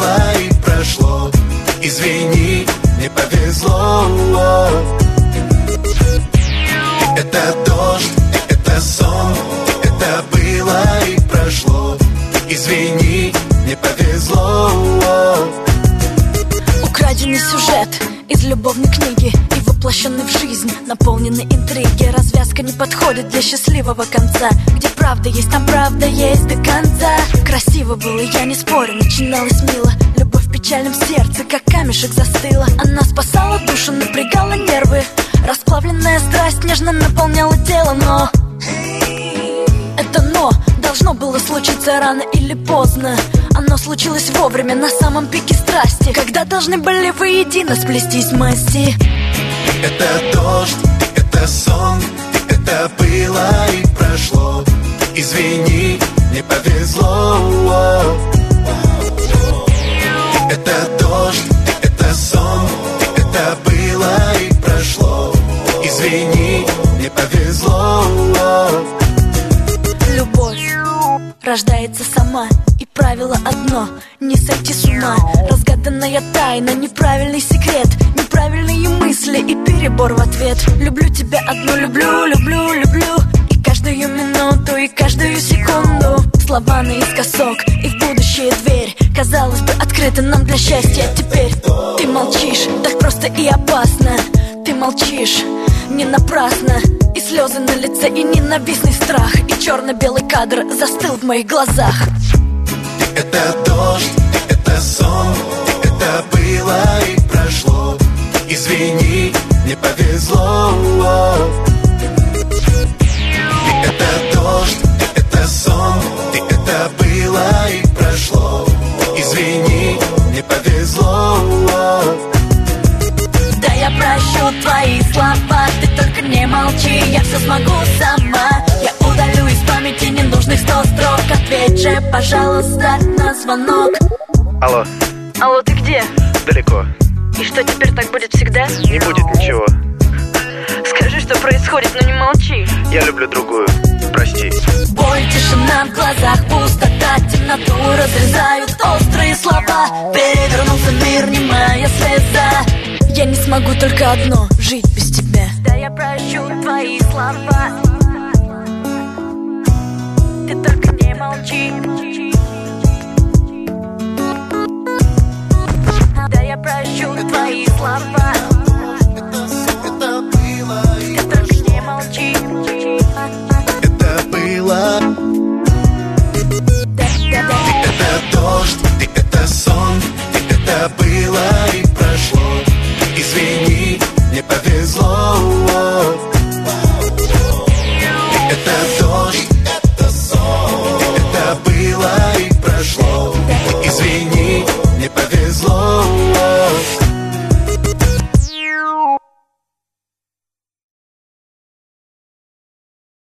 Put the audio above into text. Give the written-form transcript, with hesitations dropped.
было и прошло. Извини, не повезло. Это дождь, это сон, это было и прошло. Извини, не повезло. Украденный сюжет из любовной книги и воплощенный в жизнь, наполненный интриги. Развязка не подходит для счастливого конца. Где правда есть, там правда есть до конца. Красиво было, я не спорю, начиналось мило. Любовь в печальном сердце, как камешек застыла. Она спасала душу, напрягала нервы. Расплавленная страсть нежно наполняла тело, но это «но» должно было случиться рано или поздно. Оно случилось вовремя, на самом пике страсти, когда должны были воедино сплестись масти. Это дождь, это сон, это было и прошло. Извини, не повезло. Это дождь, это сон, это было и прошло. Извини, не повезло. Любовь рождается сама, и правило одно — не сойти с ума. Разгаданная тайна, неправильный секрет, неправильные мысли и перебор в ответ. Люблю тебя одну, люблю, люблю, люблю. И каждую минуту, и каждую секунду. Слова наискосок, и в будущее дверь. Казалось бы, открыта нам для счастья. Теперь ты молчишь, так просто и опасно. Ты молчишь, не напрасно. И слезы на лице, и ненавистный страх. И черно-белый кадр застыл в моих глазах. Это дождь, это сон, это было и прошло. Извини, не повезло. Это дождь, это сон, это было и прошло. Извини, не повезло. Да я прощу твои слова, ты только не молчи, я все смогу сама. Я удалю из памяти ненужных 100 строк. Ответь же, пожалуйста, на звонок. Алло. Алло, ты где? Далеко. И что, теперь так будет всегда? Не будет ничего. Скажи, что происходит, но не молчи. Я люблю другую. Прости. Боль, тишина в глазах, пустота, темноту разрезают острые слова. Перевернулся мир, немая слеза. Я не смогу только одно — жить без тебя. Да я прощу твои слова, ты только не молчи. Да я прощу твои слова.